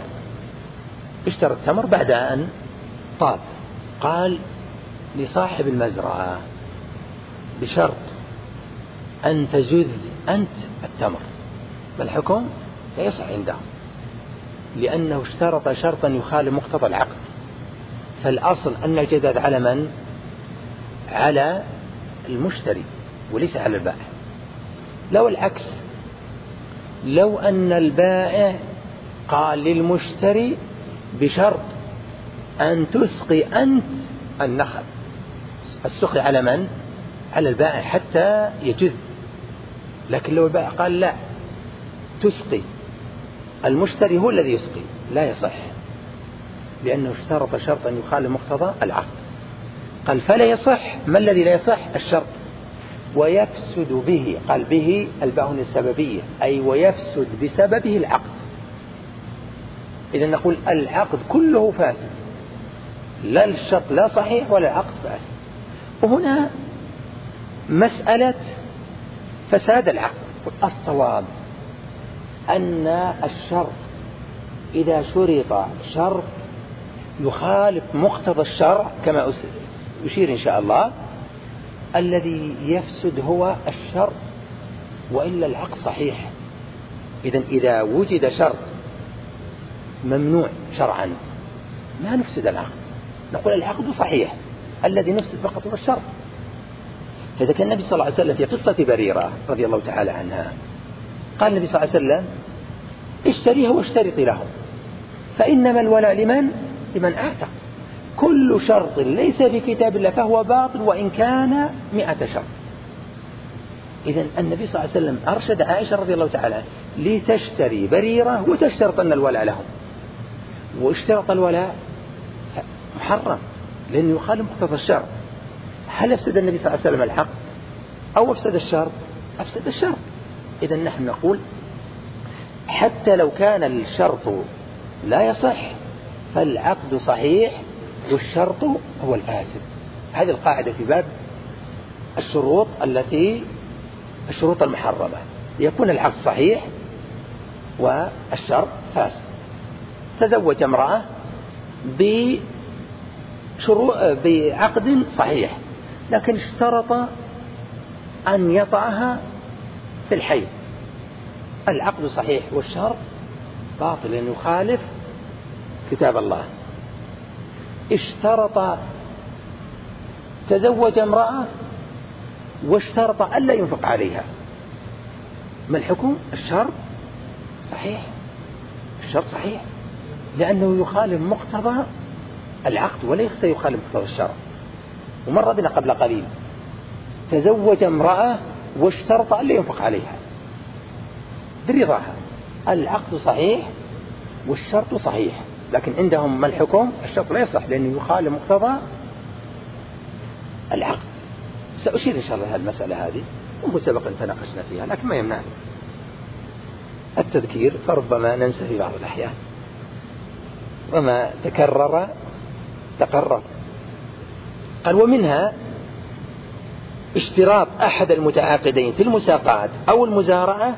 بعد أن طاب، قال لصاحب المزرعة بشرط أن تجذ أنت التمر. ما الحكم؟ لا يصح عندهم، لأنه اشترط شرطا يخالف مقتضى العقد. فالأصل أن الجداد على من؟ على المشتري وليس على البائع. لو العكس، لو أن البائع قال للمشتري بشرط أن تسقي أنت النخل، السقي على من؟ على البائع حتى يجذ. لكن لو البائع قال لا تسقي، المشتري هو الذي يسقي، لا يصح، لأنه اشترط شرطا يخالف مقتضى العقد. قال فلا يصح. ما الذي لا يصح؟ الشرط. ويفسد به، قال به الباء السببية، أي ويفسد بسببه العقد. إذا نقول العقد كله فاسد، لا الشرط لا صحيح ولا العقد فاسد. وهنا مسألة فساد العقد. الصواب أن الشرط إذا شرط شرط يخالف مقتضى الشرع كما يشير إن شاء الله، الذي يفسد هو الشرط، وإلا العقد صحيح. إذا وجد شرط ممنوع شرعا ما نفسد العقد، نقول العقد صحيح، الذي نفسد فقط هو الشرط. فإذا كان النبي صلى الله عليه وسلم في قصة بريرة رضي الله تعالى عنها قال النبي صلى الله عليه وسلم اشتريها واشترطي له، فإنما الولاء لمن أعتق. كل شرط ليس في كتاب الله فهو باطل وإن كان 100 شرط. إذن النبي صلى الله عليه وسلم أرشد عائشة رضي الله تعالى لتشتري بريرة وتشترط أن الولاء لهم، واشترط الولاء محرم لأنه يخالف مقتضى الشرع. هل أفسد النبي صلى الله عليه وسلم الحق أو أفسد الشرط؟ أفسد الشرط. إذن نحن نقول حتى لو كان الشرط لا يصح فالعقد صحيح والشرط هو الفاسد. هذه القاعدة في باب الشروط المحرمة، يكون العقد صحيح والشرط فاسد. تزوج امرأة بعقد صحيح لكن اشترط أن يطعها في الحيض، العقد صحيح والشرط باطل لأنه يخالف كتاب الله. تزوج امرأة واشترط ألا ينفق عليها، ما الحكم؟ الشرط صحيح، الشرط صحيح لأنه يخالف مقتضى العقد وليس يخالف مقتضى الشرع. ومر بنا قبل قليل تزوج امرأة واشترط ألا ينفق عليها برضاها، العقد صحيح والشرط صحيح، لكن عندهم ما الحكم؟ الشرط لا يصح لأنه يخالف مقتضى العقد. سأشير إن شاء الله المسألة هذه ومسبقا تناقشنا فيها، لكن ما يمنع التذكير فربما ننسى في بعض الأحيان، وما تكرر تقرر. قال ومنها اشتراط أحد المتعاقدين في المساقات أو المزارعة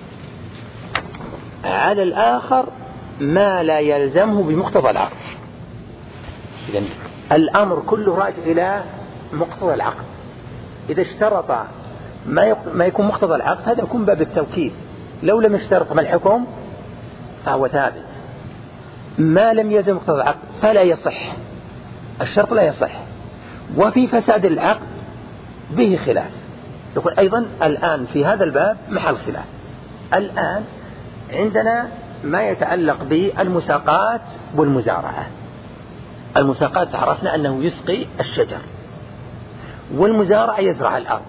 على الآخر ما لا يلزمه بمقتضى العقد. إذن الأمر كله راجع إلى مقتضى العقد. إذا اشترط ما يكون مقتضى العقد هذا يكون باب التوكيد، لو لم يشترط ما الحكم فهو ثابت. ما لم يلزم مقتضى العقد فلا يصح، الشرط لا يصح. وفي فساد العقد به خلاف، يقول أيضا الآن في هذا الباب محل خلاف. الآن عندنا ما يتعلق بالمساقات والمزارعة. المساقات عرفنا أنه يسقي الشجر، والمزارعة يزرع الأرض.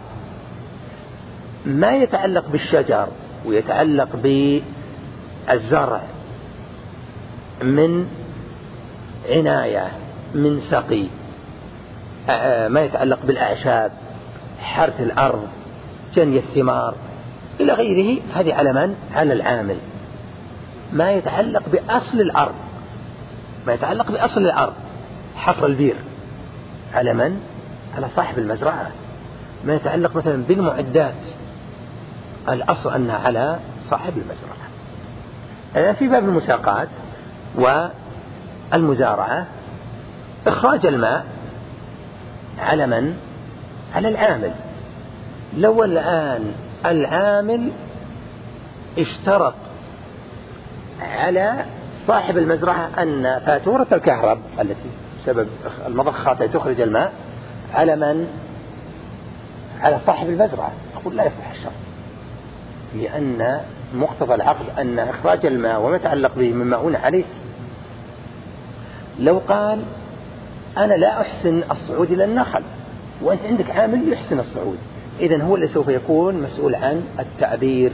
ما يتعلق بالشجر ويتعلق بالزرع من عناية، من سقي، ما يتعلق بالأعشاب، حرث الأرض، جني الثمار إلى غيره، هذه على من؟ على العامل. ما يتعلق بأصل الأرض، ما يتعلق بأصل الأرض، حفر البير، على من؟ على صاحب المزرعة. ما يتعلق مثلا بالمعدات، الأصل أنها على صاحب المزرعة. في باب المساقات والمزارعة إخراج الماء على من؟ على العامل. لو الآن العامل اشترط على صاحب المزرعة أن فاتورة الكهرب التي بسبب المضخات التي تخرج الماء على من؟ على صاحب المزرعة، أقول لا يصح الشرط، لأن مقتضى العقد أن إخراج الماء وما يتعلق به من مؤونة عليه. لو قال أنا لا أحسن الصعود إلى النخل وأنت عندك عامل يحسن الصعود، إذن هو اللي سوف يكون مسؤول عن التعبير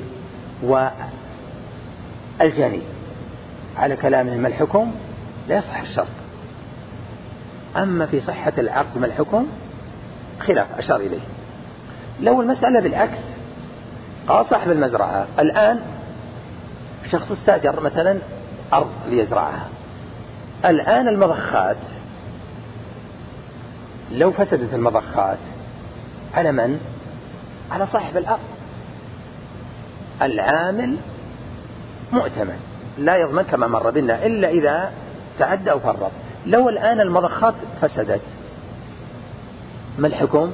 والجني. على كلامه ما الحكم؟ لا يصح الشرط. أما في صحة العقد ما الحكم؟ خلاف أشار إليه. لو المسألة بالعكس، قال صاحب المزرعة الآن شخص استاجر مثلا أرض ليزرعها، الآن المضخات لو فسدت المضخات على من؟ على صاحب الأرض. العامل مؤتمن لا يضمن كما مر بنا إلا إذا تعدى أو فرط. لو الآن المضخات فسدت ما الحكم؟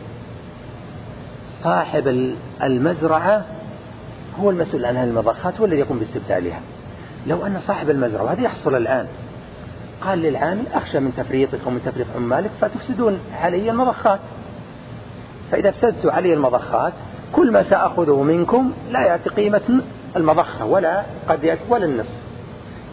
صاحب المزرعة هو المسؤول عن هذه المضخات والذي يقوم باستبدالها. لو أن صاحب المزرعة، وهذا يحصل الآن، قال للعامل أخشى من تفريطك ومن تفريط عمالك فتفسدون علي المضخات، فإذا فسدت علي المضخات كل ما سأخذه منكم لا يأتي قيمة المضخة ولا قد يأتي ولا النصف.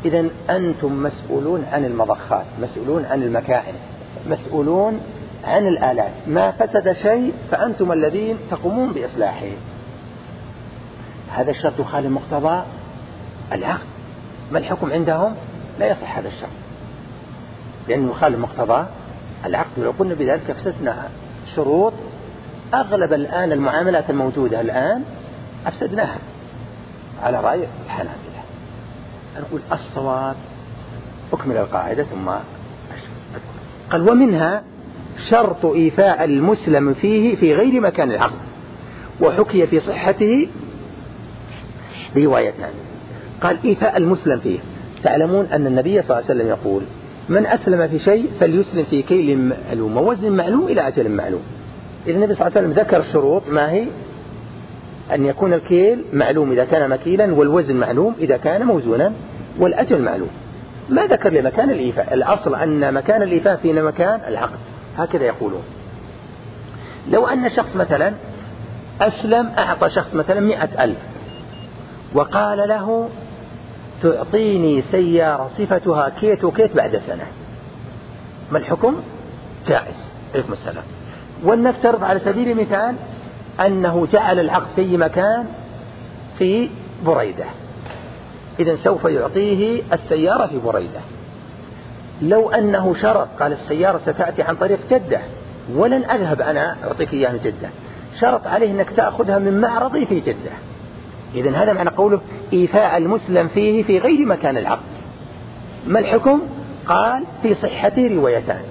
إذن أنتم مسؤولون عن المضخات، مسؤولون عن المكائن، مسؤولون عن الآلات. ما فسد شيء فأنتم الذين تقومون بإصلاحه. هذا الشرط يخالف مقتضى العقد. ما الحكم عندهم؟ لا يصح هذا الشرط لأنه يخالف مقتضى العقد. ولو قلنا بذلك فسدنا شروط أغلب الآن المعاملات الموجودة الآن أفسدناها على رأي الحنابلة. نقول الصواب أكمل القاعدة ثم قال ومنها شرط إيفاء المسلم فيه في غير مكان العقد، وحكي في صحته روايتان. قال إيفاء المسلم فيه. تعلمون أن النبي صلى الله عليه وسلم يقول من أسلم في شيء فليسلم في كيل معلوم ووزن معلوم إلى أجل معلوم. إذا النبي صلى الله عليه وسلم ذكر الشروط، ما هي؟ أن يكون الكيل معلوم إذا كان مكيلا، والوزن معلوم إذا كان موزونا، والأجل معلوم. ما ذكر لمكان الإيفاء. الأصل أن مكان الإيفاء في مكان العقد، هكذا يقولون. لو أن شخص مثلا أسلم، أعطى شخص مثلا 100,000 وقال له تعطيني سيارة صفتها كيت وكيت بعد سنة، ما الحكم؟ جائز. عليكم السلام. ولنفترض على سبيل المثال أنه جعل العقد في مكان في بريدة، إذن سوف يعطيه السيارة في بريدة. لو أنه شرط قال السيارة ستأتي عن طريق جدة ولن أذهب أنا أعطيك إياها من جدة، شرط عليه أنك تأخذها من معرضي في جدة. إذن هذا معنى قوله إيفاء المسلم فيه في غير مكان العقد. ما الحكم؟ قال في صحته روايتان،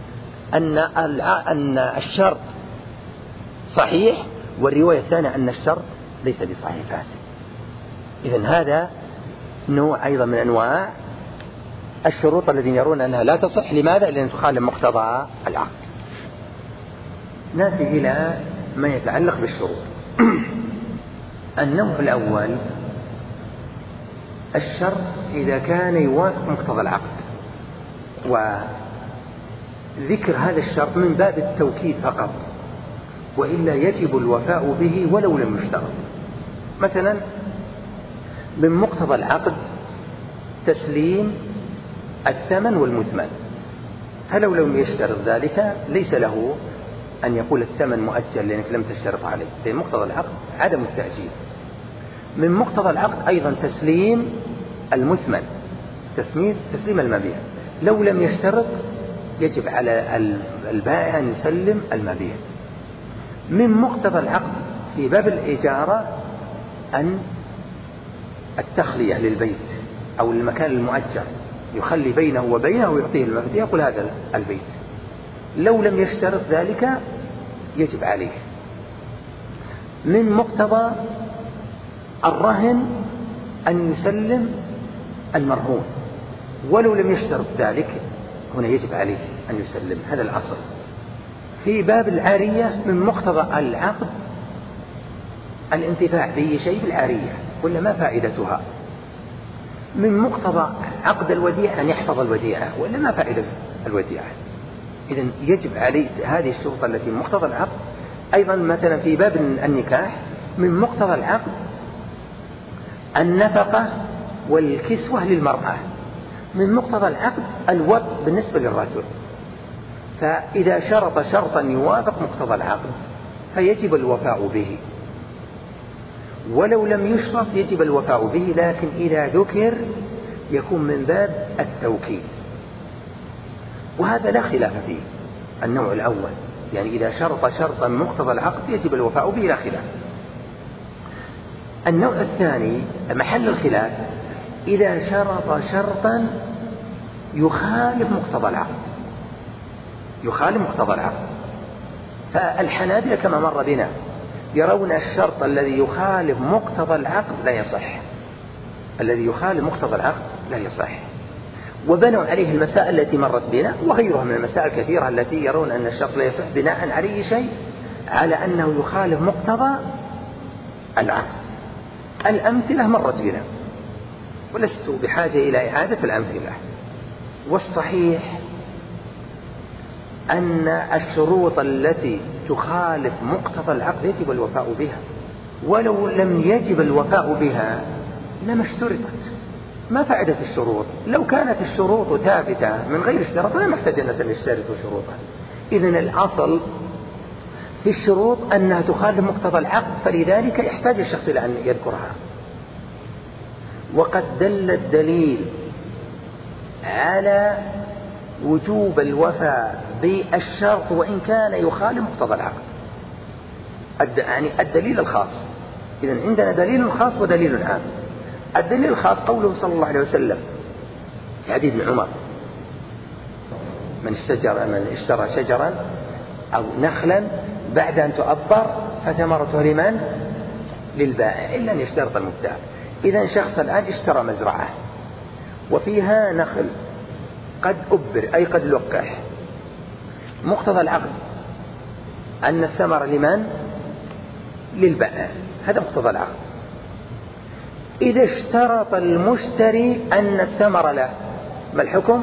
أن الشرط صحيح، والرواية الثانية أن الشرط ليس بصحيح فاسد. إذن هذا نوع أيضا من أنواع الشروط الذين يرون أنها لا تصح. لماذا؟ لأن تخالف مقتضى العقد. نأتي إلى ما يتعلق بالشروط. النوع الأول الشرط إذا كان يوافق مقتضى العقد، وذكر هذا الشرط من باب التوكيد فقط، وإلا يجب الوفاء به ولو لم يشترط. مثلا من مقتضى العقد تسليم الثمن والمثمن، فلو لم يشترط ذلك ليس له أن يقول الثمن مؤجل لأنك لم تشترط عليه، لأن مقتضى العقد عدم التأجيل. من مقتضى العقد أيضا تسليم المثمن، تسليم المبيع، لو لم يشترط يجب على البائع أن يسلم المبيع. من مقتضى العقد في باب الإجارة أن التخلية للبيت أو المكان المؤجر، يخلي بينه وبينه ويعطيه المبيع، يقول هذا البيت. لو لم يشترط ذلك يجب عليه. من مقتضى الرهن أن يسلم المرهون، ولو لم يشترط ذلك هنا يجب عليه أن يسلم، هذا الأصل. في باب العارية من مقتضى العقد الانتفاع بأي شيء بالعارية، ولا ما فائدتها؟ من مقتضى عقد الوديعة أن يحفظ الوديعة، ولا ما فائدة الوديعة؟ إذن يجب عليه هذه الشروط التي من مقتضى العقد. أيضا مثلا في باب النكاح من مقتضى العقد النفقة والكسوة للمرأة، من مقتضى العقد الوطء بالنسبة للرجل. فإذا شرط شرطا يوافق مقتضى العقد فيجب الوفاء به، ولو لم يشرط يجب الوفاء به، لكن إذا ذكر يكون من باب التوكيد، وهذا لا خلاف فيه. النوع الأول يعني إذا شرط شرطا مقتضى العقد يجب الوفاء به لا خلاف. النوع الثاني محل الخلاف إذا شرط شرطا يخالف مقتضى العقد، يخالف مقتضى العقد. فالحنابلة كما مر بنا يرون الشرط الذي يخالف مقتضى العقد لا يصح، الذي يخالف مقتضى العقد لا يصح، وبنوا عليه المسائل التي مرت بنا وغيرها من المسائل الكثيرة التي يرون أن الشرط لا يصح بناء عليه شيء على أنه يخالف مقتضى العقد. الأمثلة مرت بنا ولست بحاجة إلى إعادة الأمثلة. والصحيح أن الشروط التي تخالف مقتضى العقد يجب الوفاء بها، ولو لم يجب الوفاء بها لما اشترطت، ما فائدة الشروط؟ لو كانت الشروط ثابتة من غير اشتراط لا محتاج الناس أن يشترطوا شروطها. إذن الأصل في الشروط أنها تخالف مقتضى العقد، فلذلك يحتاج الشخص إلى أن يذكرها. وقد دل الدليل على وجوب الوفاء بالشرط وإن كان يخالف مقتضى العقد، يعني الدليل الخاص. إذن عندنا دليل خاص ودليل عام. الدليل الخاص قوله صلى الله عليه وسلم في حديث ابن عمر: من اشترى شجرا أو نخلا بعد أن تؤبر فثمرته لمن؟ للبائع إلا أن يشترط المبتاع. إذا شخص الآن اشترى مزرعة وفيها نخل قد أبر أي قد لقح، مقتضى العقد أن الثمر لمن؟ للبائع، هذا مقتضى العقد. إذا اشترط المشتري أن الثمر له، ما الحكم؟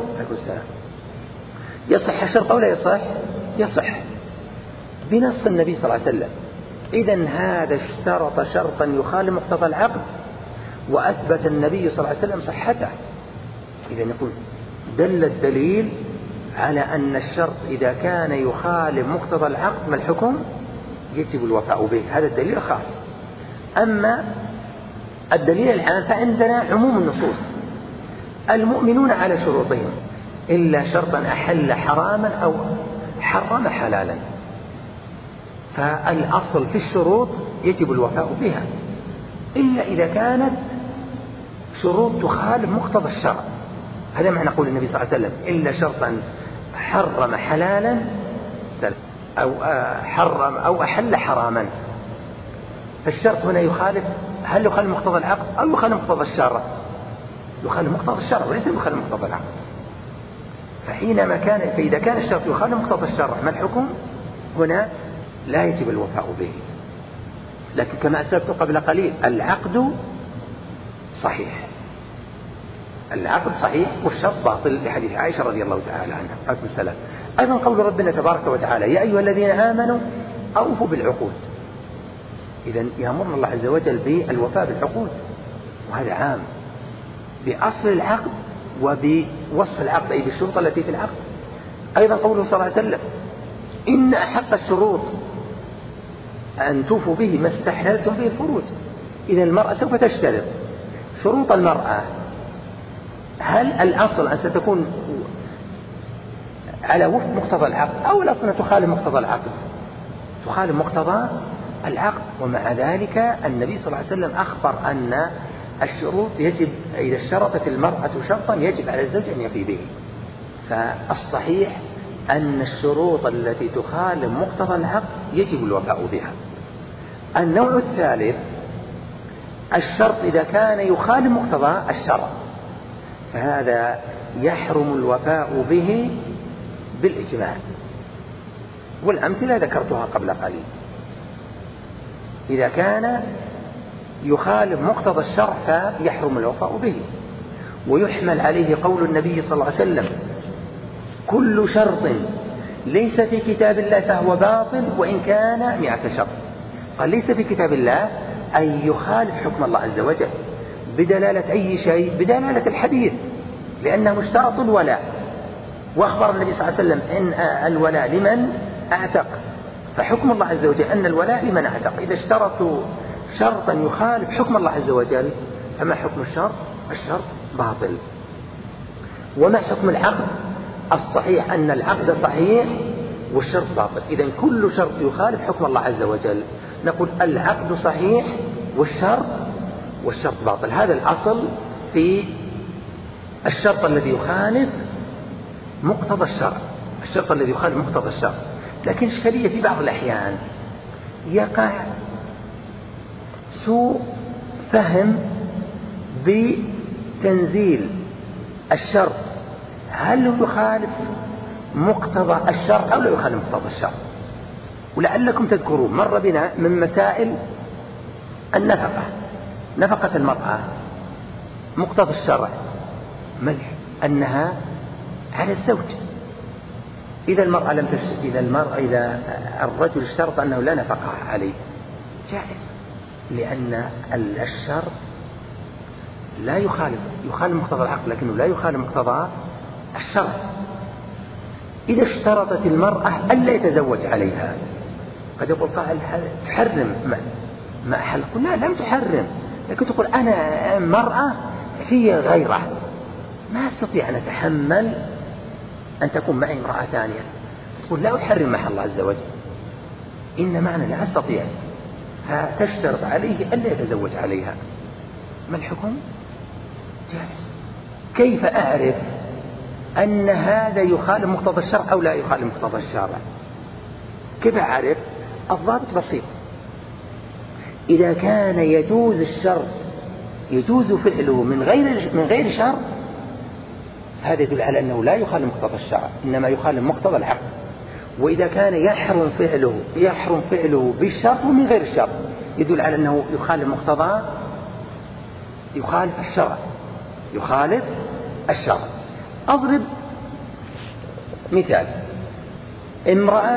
يصح الشرط أو لا يصح؟ يصح بنص النبي صلى الله عليه وسلم. إذن هذا اشترط شرطا يخالف مقتضى العقد وأثبت النبي صلى الله عليه وسلم صحته. إذن يقول دل الدليل على أن الشرط إذا كان يخالف مقتضى العقد ما الحكم؟ يجب الوفاء به. هذا الدليل الخاص. أما الدليل العام فعندنا عموم النصوص: المؤمنون على شروطهم إلا شرطا أحل حراما أو حرم حلالا. فالأصل في الشروط يجب الوفاء بها إلا إذا كانت شروط تخالف مقتضى الشرع. هذا معنى قول النبي صلى الله عليه وسلم: إلا شرطا حرم حلالا أو حرم أو أحل حراما. فالشرط هنا يخالف، هل يخالف مقتضى العقد أو يخالف مقتضى الشرع؟ يخالف مقتضى الشرع وليس يخالف مقتضى العقد. فإذا كان الشرط يخالف مقتضى الشرع ما الحكم؟ هنا لا يجب الوفاء به. لكن كما أسلفت قبل قليل العقد صحيح، العقد صحيح والشرط باطل لحديث عائشة رضي الله تعالى عنها عليه السلام. أيضا قول ربنا تبارك وتعالى: يا أيها الذين آمنوا أوفوا بالعقود. إذن يأمرنا الله عز وجل بالوفاء بالعقود، وهذا عام بأصل العقد وبوصف العقد أي بالشروط التي في العقد. أيضا قوله صلى الله عليه وسلم: إن أحق الشروط أن توفوا به ما استحللتم به الفروج. إذن المرأة سوف تشترط شروط المرأة، هل الأصل أن ستكون على وفق مقتضى العقد أو الأصل أن تخالف مقتضى العقد؟ تخالف مقتضى العقد. ومع ذلك النبي صلى الله عليه وسلم أخبر أن الشروط يجب، إذا اشترطت المرأة شرطا يجب على الزوج أن يفي به. فالصحيح أن الشروط التي تخالف مقتضى العقد يجب الوفاء بها. النوع الثالث: الشرط إذا كان يخالف مقتضى الشرع، فهذا يحرم الوفاء به بالإجماع، والأمثلة ذكرتها قبل قليل. إذا كان يخالف مقتضى الشرع فيحرم الوفاء به. ويحمل عليه قول النبي صلى الله عليه وسلم: كل شرط ليس في كتاب الله فهو باطل وإن كان 100 شرط. قال ليس في كتاب الله أي يخالف حكم الله عز وجل بدلالة أي شيء؟ بدلالة الحديث، لأنه اشترط الولاء، وأخبر النبي صلى الله عليه وسلم إن الولاء لمن أعتق، فحكم الله عز وجل أن الولاء لمن أعتق. إذا اشترطوا شرطا يخالف حكم الله عز وجل فما حكم الشرط؟ الشرط باطل. وما حكم العقد؟ الصحيح أن العقد صحيح والشرط باطل. إذن كل شرط يخالف حكم الله عز وجل نقول العقد صحيح والشرط باطل. هذا الأصل في الشرط الذي يخالف مقتضى الشرع، الشرط الذي يخالف مقتضى الشرع. لكن إشكالية في بعض الأحيان يقع سوء فهم بتنزيل الشرط، هل يخالف مقتضى الشرع أو لا يخالف مقتضى الشرع. ولعلكم تذكرون مر بنا من مسائل النفقة، نفقة المرأة مقتضى الشرع أنها على الزوج. إذا المرأة لم إذا الرجل اشترط أنه لا نفقة عليه جائز، لأن الشرط لا يخالف مقتضى العقد، لكنه لا يخالف مقتضى الشرع. إذا اشترطت المرأة ألا يتزوج عليها، قد يقول قائل تحرم ما حل، لا لم تحرم، لكن تقول أنا مرأة في غيره، ما أستطيع أن أتحمل أن تكون معي امرأة ثانية، تقول لا أحرم محل الله عز وجل، إنما أنا لا أستطيع، فتشترط عليه ألا يتزوج عليها. ما الحكم؟ جائز. كيف أعرف أن هذا يخالف مقتضى الشرع أو لا يخالف مقتضى الشرع؟ كيف أعرف؟ الضابط بسيط، إذا كان يجوز الشرط، يجوز فعله من غير شرط، هذا يدل على أنه لا يخالف مقتضى الشرع، إنما يخالف مقتضى العقل. وإذا كان يحرم فعله بالشرط ومن غير الشرط، يدل على أنه يخالف الشرع. أضرب مثال: امرأة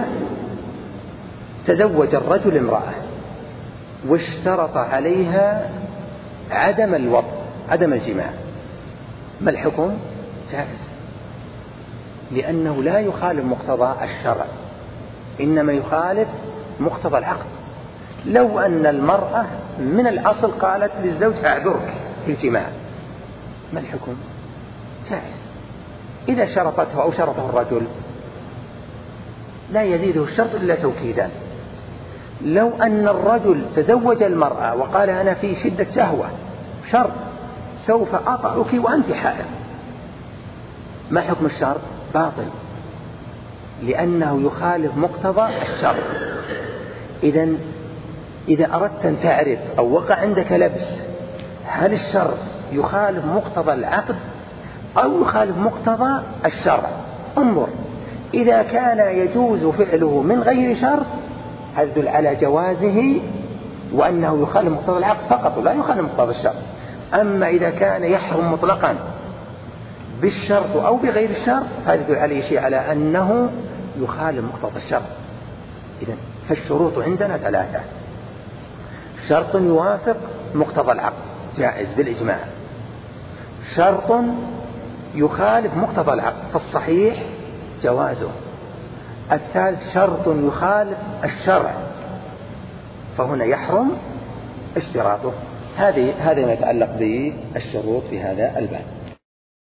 تزوج الرجل امرأة واشترط عليها عدم الجماع، ما الحكم؟ جائز، لأنه لا يخالف مقتضى الشرع، إنما يخالف مقتضى العقد. لو أن المرأة من الأصل قالت للزوج أعذرك في الجماع، ما الحكم؟ جائز. إذا شرطته أو شرطه الرجل لا يزيده الشرط إلا توكيدا. لو أن الرجل تزوج المرأة وقال أنا في شدة شهوة شرط سوف أطأك وأنت حائض، ما حكم الشرط؟ باطل، لأنه يخالف مقتضى الشرط. إذا أردت أن تعرف أو وقع عندك لبس هل الشرط يخالف مقتضى العقد أو يخالف مقتضى الشرع، انظر، إذا كان يجوز فعله من غير شرط هذا يدل على جوازه وأنه يخالف مقتضى العقد فقط لا يخالف مقتضى الشرع. أما إذا كان يحرم مطلقا بالشرط أو بغير الشرط هذا يدل عليه شيء على أنه يخالف مقتضى الشرع. إذن فالشروط عندنا 3: شرط يوافق مقتضى العقد جائز بالإجماع، شرط يخالف مقتضى العقد فالصحيح جوازه، الثالث شرط يخالف الشرع فهنا يحرم اشتراطه. هذا ما يتعلق بالشروط في هذا الباب.